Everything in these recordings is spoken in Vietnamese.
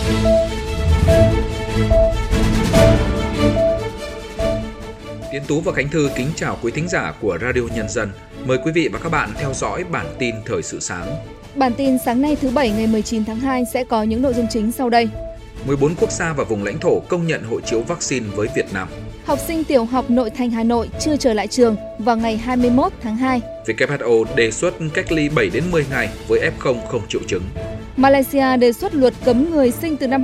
Tiến Tú và Khánh Thư kính chào quý thính giả của Radio Nhân dân. Mời quý vị và các bạn theo dõi bản tin thời sự sáng. Bản tin sáng nay thứ Bảy ngày 19 tháng 2 sẽ có những nội dung chính sau đây. 14 quốc gia và vùng lãnh thổ công nhận hộ chiếu vaccine với Việt Nam. Học sinh tiểu học nội thành Hà Nội chưa trở lại trường vào ngày 21 tháng 2. WHO đề xuất cách ly 7 đến 10 ngày với F0 không triệu chứng. Malaysia đề xuất luật cấm người sinh từ năm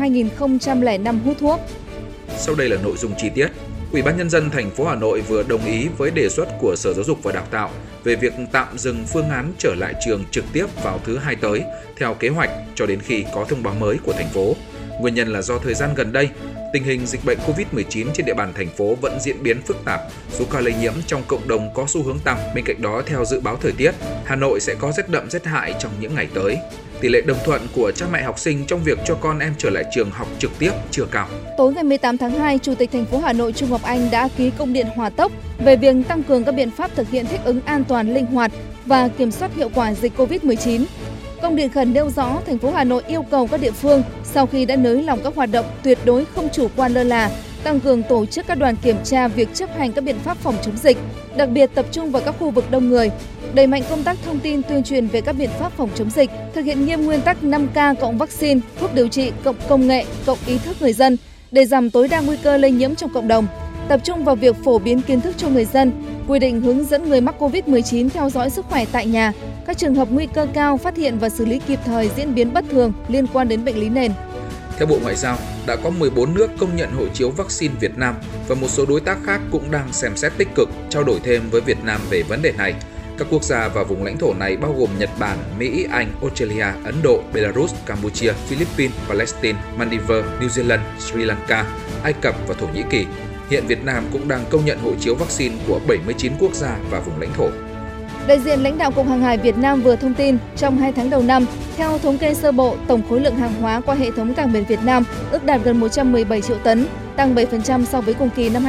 2005 hút thuốc. Sau đây là nội dung chi tiết. Ủy ban Nhân dân thành phố Hà Nội vừa đồng ý với đề xuất của Sở Giáo dục và Đào tạo về việc tạm dừng phương án trở lại trường trực tiếp vào thứ Hai tới theo kế hoạch cho đến khi có thông báo mới của thành phố. Nguyên nhân là do thời gian gần đây, tình hình dịch bệnh COVID-19 trên địa bàn thành phố vẫn diễn biến phức tạp, số ca lây nhiễm trong cộng đồng có xu hướng tăng. Bên cạnh đó, theo dự báo thời tiết, Hà Nội sẽ có rét đậm rét hại trong những ngày tới. Tỷ lệ đồng thuận của cha mẹ học sinh trong việc cho con em trở lại trường học trực tiếp chưa cao. Tối ngày 18 tháng 2, Chủ tịch thành phố Hà Nội Trung Ngọc Anh đã ký công điện hỏa tốc về việc tăng cường các biện pháp thực hiện thích ứng an toàn, linh hoạt và kiểm soát hiệu quả dịch COVID-19. Công điện khẩn nêu rõ, thành phố Hà Nội yêu cầu các địa phương sau khi đã nới lỏng các hoạt động tuyệt đối không chủ quan lơ là, tăng cường tổ chức các đoàn kiểm tra việc chấp hành các biện pháp phòng chống dịch, đặc biệt tập trung vào các khu vực đông người, đẩy mạnh công tác thông tin tuyên truyền về các biện pháp phòng chống dịch, thực hiện nghiêm nguyên tắc 5K cộng vaccine, thuốc điều trị cộng công nghệ cộng ý thức người dân để giảm tối đa nguy cơ lây nhiễm trong cộng đồng. Tập trung vào việc phổ biến kiến thức cho người dân, quy định hướng dẫn người mắc COVID-19 theo dõi sức khỏe tại nhà, các trường hợp nguy cơ cao phát hiện và xử lý kịp thời diễn biến bất thường liên quan đến bệnh lý nền. Theo Bộ Ngoại giao, đã có 14 nước công nhận hộ chiếu vaccine Việt Nam và một số đối tác khác cũng đang xem xét tích cực trao đổi thêm với Việt Nam về vấn đề này. Các quốc gia và vùng lãnh thổ này bao gồm Nhật Bản, Mỹ, Anh, Australia, Ấn Độ, Belarus, Campuchia, Philippines, Palestine, Maldives, New Zealand, Sri Lanka, Ai Cập và Thổ Nhĩ Kỳ. Hiện Việt Nam cũng đang công nhận hộ chiếu vaccine của 79 quốc gia và vùng lãnh thổ. Đại diện lãnh đạo Cục Hàng hải Việt Nam vừa thông tin, trong 2 tháng đầu năm, theo thống kê sơ bộ, tổng khối lượng hàng hóa qua hệ thống cảng biển Việt Nam ước đạt gần 117 triệu tấn, tăng 7% so với cùng kỳ năm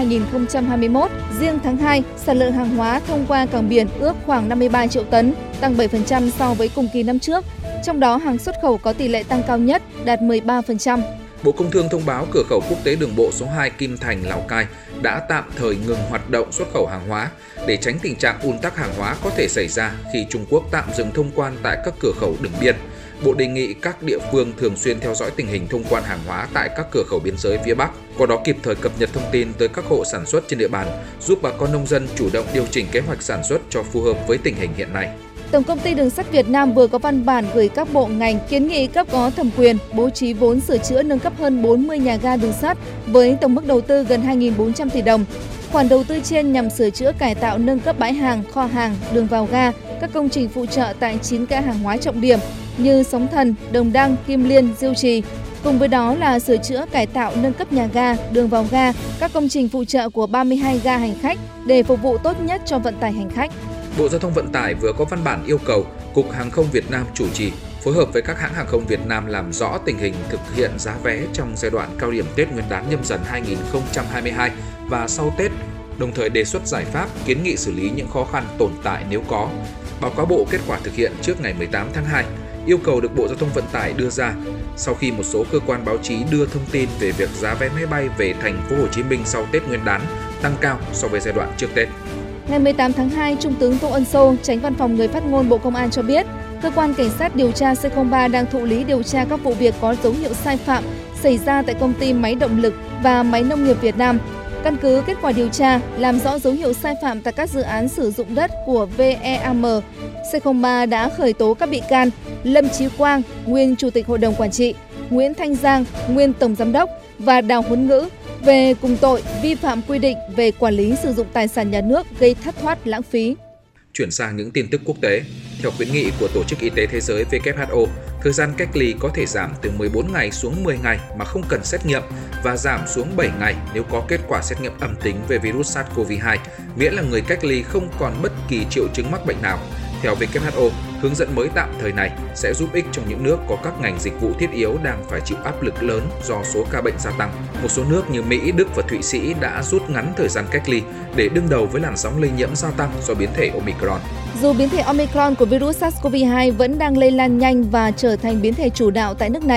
2021. Riêng tháng 2, sản lượng hàng hóa thông qua cảng biển ước khoảng 53 triệu tấn, tăng 7% so với cùng kỳ năm trước. Trong đó, hàng xuất khẩu có tỷ lệ tăng cao nhất, đạt 13%. Bộ Công Thương thông báo cửa khẩu quốc tế đường bộ số 2 Kim Thành, Lào Cai đã tạm thời ngừng hoạt động xuất khẩu hàng hóa để tránh tình trạng ùn tắc hàng hóa có thể xảy ra khi Trung Quốc tạm dừng thông quan tại các cửa khẩu đường biên. Bộ đề nghị các địa phương thường xuyên theo dõi tình hình thông quan hàng hóa tại các cửa khẩu biên giới phía Bắc, qua đó kịp thời cập nhật thông tin tới các hộ sản xuất trên địa bàn, giúp bà con nông dân chủ động điều chỉnh kế hoạch sản xuất cho phù hợp với tình hình hiện nay. Tổng công ty Đường sắt Việt Nam vừa có văn bản gửi các bộ ngành kiến nghị cấp có thẩm quyền bố trí vốn sửa chữa nâng cấp hơn 40 nhà ga đường sắt với tổng mức đầu tư gần 2.400 tỷ đồng. Khoản đầu tư trên nhằm sửa chữa cải tạo nâng cấp bãi hàng, kho hàng, đường vào ga, các công trình phụ trợ tại 9 ga hàng hóa trọng điểm như Sóng Thần, Đồng Đăng, Kim Liên, Diêu Trì. Cùng với đó là sửa chữa cải tạo nâng cấp nhà ga, đường vào ga, các công trình phụ trợ của 32 ga hành khách để phục vụ tốt nhất cho vận tải hành khách. Bộ Giao thông Vận tải vừa có văn bản yêu cầu Cục Hàng không Việt Nam chủ trì, phối hợp với các hãng hàng không Việt Nam làm rõ tình hình thực hiện giá vé trong giai đoạn cao điểm Tết Nguyên đán Nhâm Dần 2022 và sau Tết, đồng thời đề xuất giải pháp kiến nghị xử lý những khó khăn tồn tại nếu có. Báo cáo Bộ kết quả thực hiện trước ngày 18 tháng 2, yêu cầu được Bộ Giao thông Vận tải đưa ra sau khi một số cơ quan báo chí đưa thông tin về việc giá vé máy bay về thành phố Hồ Chí Minh sau Tết Nguyên đán tăng cao so với giai đoạn trước Tết. Ngày 18 tháng 2, Trung tướng Tô Ân Sô, Chánh Văn phòng Người phát ngôn Bộ Công an cho biết, Cơ quan Cảnh sát điều tra C03 đang thụ lý điều tra các vụ việc có dấu hiệu sai phạm xảy ra tại công ty Máy động lực và Máy nông nghiệp Việt Nam. Căn cứ kết quả điều tra, làm rõ dấu hiệu sai phạm tại các dự án sử dụng đất của VEAM, C03 đã khởi tố các bị can Lâm Chí Quang, nguyên Chủ tịch Hội đồng Quản trị, Nguyễn Thanh Giang, nguyên Tổng Giám đốc và Đào Huấn Ngữ về cùng tội vi phạm quy định về quản lý sử dụng tài sản nhà nước gây thất thoát lãng phí. Chuyển sang những tin tức quốc tế. Theo khuyến nghị của Tổ chức Y tế Thế giới WHO, thời gian cách ly có thể giảm từ 14 ngày xuống 10 ngày mà không cần xét nghiệm và giảm xuống 7 ngày nếu có kết quả xét nghiệm âm tính về virus SARS-CoV-2, miễn là người cách ly không còn bất kỳ triệu chứng mắc bệnh nào. Theo WHO, hướng dẫn mới tạm thời này sẽ giúp ích trong những nước có các ngành dịch vụ thiết yếu đang phải chịu áp lực lớn do số ca bệnh gia tăng. Một số nước như Mỹ, Đức và Thụy Sĩ đã rút ngắn thời gian cách ly để đương đầu với làn sóng lây nhiễm gia tăng do biến thể Omicron. Dù biến thể Omicron của virus SARS-CoV-2 vẫn đang lây lan nhanh và trở thành biến thể chủ đạo tại nước này,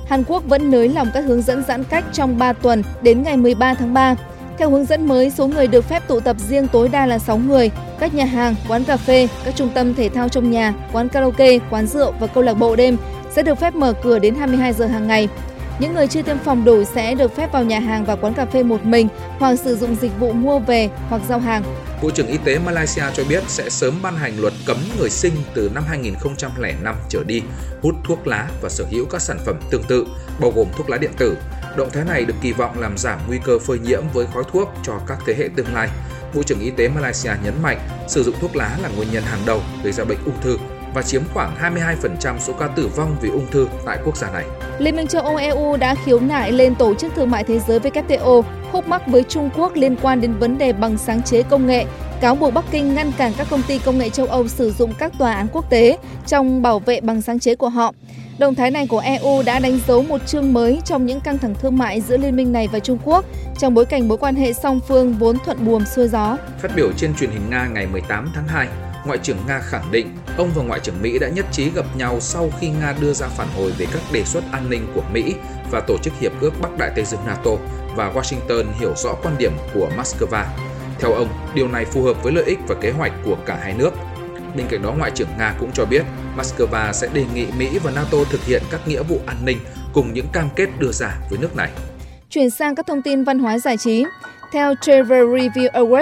Hàn Quốc vẫn nới lỏng các hướng dẫn giãn cách trong 3 tuần đến ngày 13 tháng 3. Theo hướng dẫn mới, số người được phép tụ tập riêng tối đa là 6 người. Các nhà hàng, quán cà phê, các trung tâm thể thao trong nhà, quán karaoke, quán rượu và câu lạc bộ đêm sẽ được phép mở cửa đến 22 giờ hàng ngày. Những người chưa tiêm phòng đủ sẽ được phép vào nhà hàng và quán cà phê một mình hoặc sử dụng dịch vụ mua về hoặc giao hàng. Bộ trưởng Y tế Malaysia cho biết sẽ sớm ban hành luật cấm người sinh từ năm 2005 trở đi hút thuốc lá và sở hữu các sản phẩm tương tự, bao gồm thuốc lá điện tử. Động thái này được kỳ vọng làm giảm nguy cơ phơi nhiễm với khói thuốc cho các thế hệ tương lai. Bộ trưởng Y tế Malaysia nhấn mạnh sử dụng thuốc lá là nguyên nhân hàng đầu gây ra bệnh ung thư và chiếm khoảng 22% số ca tử vong vì ung thư tại quốc gia này. Liên minh châu Âu EU đã khiếu nại lên Tổ chức Thương mại Thế giới WTO khúc mắc với Trung Quốc liên quan đến vấn đề bằng sáng chế công nghệ, cáo buộc Bắc Kinh ngăn cản các công ty công nghệ châu Âu sử dụng các tòa án quốc tế trong bảo vệ bằng sáng chế của họ. Động thái này của EU đã đánh dấu một chương mới trong những căng thẳng thương mại giữa liên minh này và Trung Quốc, trong bối cảnh mối quan hệ song phương vốn thuận buồm xuôi gió. Phát biểu trên truyền hình Nga ngày 18 tháng 2, Ngoại trưởng Nga khẳng định ông và Ngoại trưởng Mỹ đã nhất trí gặp nhau sau khi Nga đưa ra phản hồi về các đề xuất an ninh của Mỹ và Tổ chức Hiệp ước Bắc Đại Tây Dương NATO, và Washington hiểu rõ quan điểm của Moscow. Theo ông, điều này phù hợp với lợi ích và kế hoạch của cả hai nước. Bên cạnh đó, Ngoại trưởng Nga cũng cho biết Moscow sẽ đề nghị Mỹ và NATO thực hiện các nghĩa vụ an ninh cùng những cam kết đưa ra với nước này. Chuyển sang các thông tin văn hóa giải trí. Theo Travel Review Awards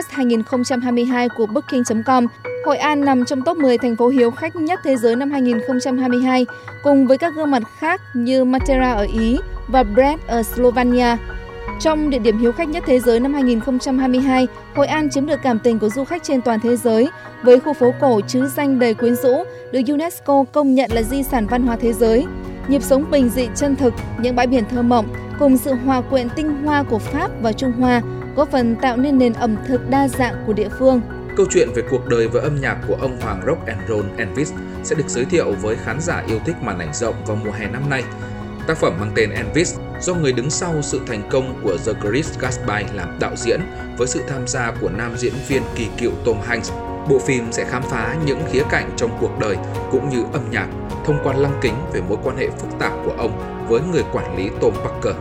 2022 của Booking.com, Hội An nằm trong top 10 thành phố hiếu khách nhất thế giới năm 2022, cùng với các gương mặt khác như Matera ở Ý và Bled ở Slovenia. Trong địa điểm hiếu khách nhất thế giới năm 2022, Hội An chiếm được cảm tình của du khách trên toàn thế giới với khu phố cổ trứ danh đầy quyến rũ, được UNESCO công nhận là di sản văn hóa thế giới. Nhịp sống bình dị chân thực, những bãi biển thơ mộng cùng sự hòa quyện tinh hoa của Pháp và Trung Hoa góp phần tạo nên nền ẩm thực đa dạng của địa phương. Câu chuyện về cuộc đời và âm nhạc của ông hoàng rock and roll Elvis sẽ được giới thiệu với khán giả yêu thích màn ảnh rộng vào mùa hè năm nay. Tác phẩm mang tên Elvis do người đứng sau sự thành công của The Great Gatsby làm đạo diễn với sự tham gia của nam diễn viên kỳ cựu Tom Hanks. Bộ phim sẽ khám phá những khía cạnh trong cuộc đời cũng như âm nhạc thông qua lăng kính về mối quan hệ phức tạp của ông với người quản lý Tom Parker.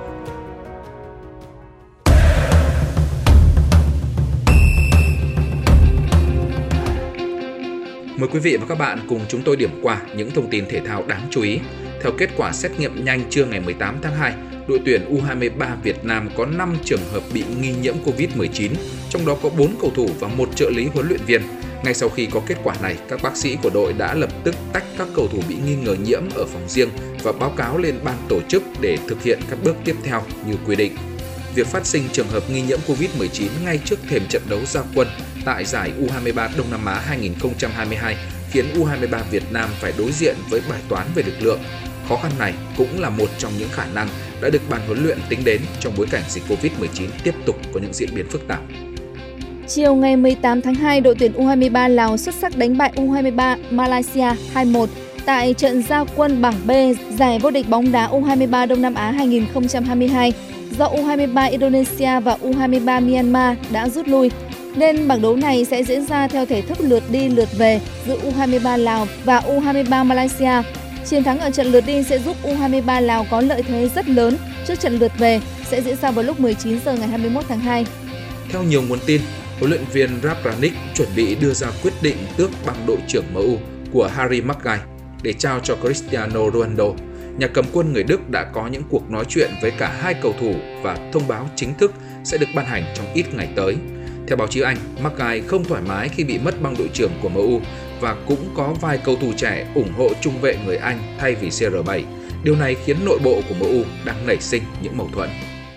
Mời quý vị và các bạn cùng chúng tôi điểm qua những thông tin thể thao đáng chú ý. Theo kết quả xét nghiệm nhanh trưa ngày 18 tháng 2, đội tuyển U23 Việt Nam có 5 trường hợp bị nghi nhiễm Covid-19, trong đó có 4 cầu thủ và 1 trợ lý huấn luyện viên. Ngay sau khi có kết quả này, các bác sĩ của đội đã lập tức tách các cầu thủ bị nghi ngờ nhiễm ở phòng riêng và báo cáo lên ban tổ chức để thực hiện các bước tiếp theo như quy định. Việc phát sinh trường hợp nghi nhiễm Covid-19 ngay trước thềm trận đấu ra quân tại giải U23 Đông Nam Á 2022 khiến U23 Việt Nam phải đối diện với bài toán về lực lượng. Khó khăn này cũng là một trong những khả năng đã được ban huấn luyện tính đến trong bối cảnh dịch Covid-19 tiếp tục có những diễn biến phức tạp. Chiều ngày 18 tháng 2, đội tuyển U23 Lào xuất sắc đánh bại U23 Malaysia 2-1 tại trận ra quân bảng B giải vô địch bóng đá U23 Đông Nam Á 2022. Do U23 Indonesia và U23 Myanmar đã rút lui, nên bảng đấu này sẽ diễn ra theo thể thức lượt đi lượt về giữa U23 Lào và U23 Malaysia. Chiến thắng ở trận lượt đi sẽ giúp U23 Lào có lợi thế rất lớn trước trận lượt về sẽ diễn ra vào lúc 19 giờ ngày 21 tháng 2. Theo nhiều nguồn tin, huấn luyện viên Rangnick chuẩn bị đưa ra quyết định tước bằng đội trưởng MU của Harry Maguire để trao cho Cristiano Ronaldo. Nhà cầm quân người Đức đã có những cuộc nói chuyện với cả hai cầu thủ và thông báo chính thức sẽ được ban hành trong ít ngày tới. Theo báo chí Anh, Maguire không thoải mái khi bị mất băng đội trưởng của MU và cũng có vài cầu thủ trẻ ủng hộ trung vệ người Anh thay vì CR7. Điều này khiến nội bộ của MU đang nảy sinh những mâu thuẫn.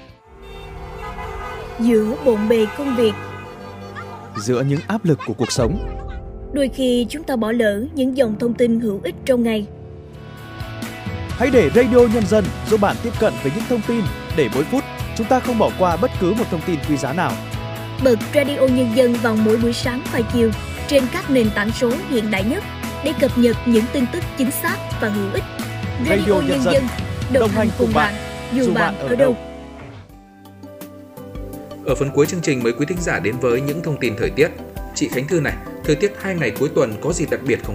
Giữa bộn bề công việc, giữa những áp lực của cuộc sống, đôi khi chúng ta bỏ lỡ những dòng thông tin hữu ích trong ngày. Hãy để Radio Nhân dân giúp bạn tiếp cận với những thông tin để mỗi phút chúng ta không bỏ qua bất cứ một thông tin quý giá nào. Bật Radio Nhân dân vào mỗi buổi sáng và chiều trên các nền tảng số hiện đại nhất để cập nhật những tin tức chính xác và hữu ích. Radio Nhân dân đồng hành cùng bạn dù bạn ở đâu. Ở phần cuối chương trình, mời quý thính giả đến với những thông tin thời tiết. Chị Khánh Thư này, thời tiết 2 ngày cuối tuần có gì đặc biệt không ạ?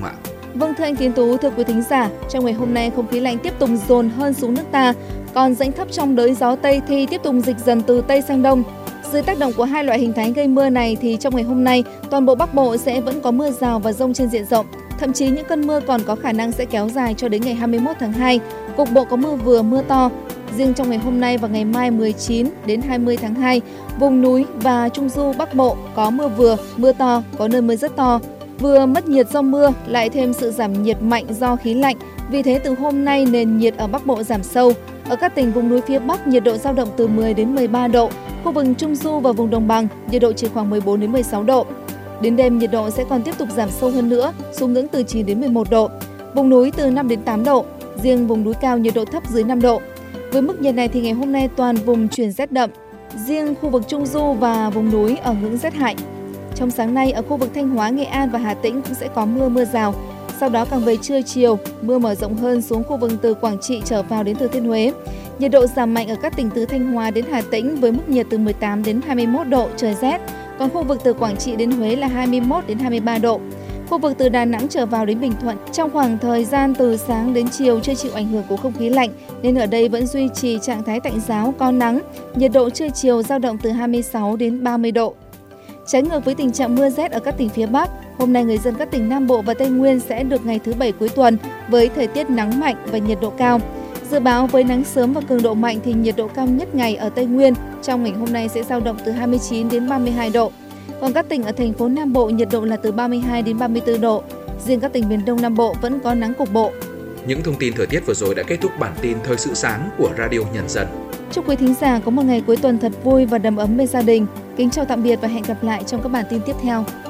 Vâng, thưa anh Tiến Tú, thưa quý thính giả, trong ngày hôm nay không khí lạnh tiếp tục dồn hơn xuống nước ta, còn rãnh thấp trong đới gió Tây thì tiếp tục dịch dần từ Tây sang Đông. Dưới tác động của hai loại hình thái gây mưa này thì trong ngày hôm nay, toàn bộ Bắc Bộ sẽ vẫn có mưa rào và dông trên diện rộng. Thậm chí những cơn mưa còn có khả năng sẽ kéo dài cho đến ngày 21 tháng 2, cục bộ có mưa vừa mưa to. Riêng trong ngày hôm nay và ngày mai 19 đến 20 tháng 2, vùng núi và Trung du Bắc Bộ có mưa vừa, mưa to, có nơi mưa rất to. Vừa mất nhiệt do mưa, lại thêm sự giảm nhiệt mạnh do khí lạnh. Vì thế từ hôm nay nền nhiệt ở Bắc Bộ giảm sâu. Ở các tỉnh vùng núi phía Bắc, nhiệt độ dao động từ 10 đến 13 độ. Khu vực Trung du và vùng đồng bằng, nhiệt độ chỉ khoảng 14 đến 16 độ. Đến đêm nhiệt độ sẽ còn tiếp tục giảm sâu hơn nữa, xuống ngưỡng từ 9 đến 11 độ. Vùng núi từ 5 đến 8 độ, riêng vùng núi cao nhiệt độ thấp dưới 5 độ. Với mức nhiệt này thì ngày hôm nay toàn vùng chuyển rét đậm, riêng khu vực Trung du và vùng núi ở ngưỡng rét hại. Trong sáng nay ở khu vực Thanh Hóa, Nghệ An và Hà Tĩnh cũng sẽ có mưa rào. Sau đó càng về trưa chiều, mưa mở rộng hơn xuống khu vực từ Quảng Trị trở vào đến Thừa Thiên Huế. Nhiệt độ giảm mạnh ở các tỉnh từ Thanh Hóa đến Hà Tĩnh với mức nhiệt từ 18 đến 21 độ, trời rét. Còn khu vực từ Quảng Trị đến Huế là 21 đến 23 độ. Khu vực từ Đà Nẵng trở vào đến Bình Thuận trong khoảng thời gian từ sáng đến chiều chưa chịu ảnh hưởng của không khí lạnh nên ở đây vẫn duy trì trạng thái tạnh giáo, có nắng. Nhiệt độ trưa chiều dao động từ 26 đến 30 độ. Trái ngược với tình trạng mưa rét ở các tỉnh phía Bắc, hôm nay người dân các tỉnh Nam Bộ và Tây Nguyên sẽ được ngày thứ Bảy cuối tuần với thời tiết nắng mạnh và nhiệt độ cao. Dự báo với nắng sớm và cường độ mạnh thì nhiệt độ cao nhất ngày ở Tây Nguyên trong ngày hôm nay sẽ dao động từ 29 đến 32 độ. Còn các tỉnh ở thành phố Nam Bộ nhiệt độ là từ 32 đến 34 độ. Riêng các tỉnh miền Đông Nam Bộ vẫn có nắng cục bộ. Những thông tin thời tiết vừa rồi đã kết thúc bản tin Thời sự sáng của Radio Nhân dân. Chúc quý thính giả có một ngày cuối tuần thật vui và đầm ấm bên gia đình. Kính chào tạm biệt và hẹn gặp lại trong các bản tin tiếp theo.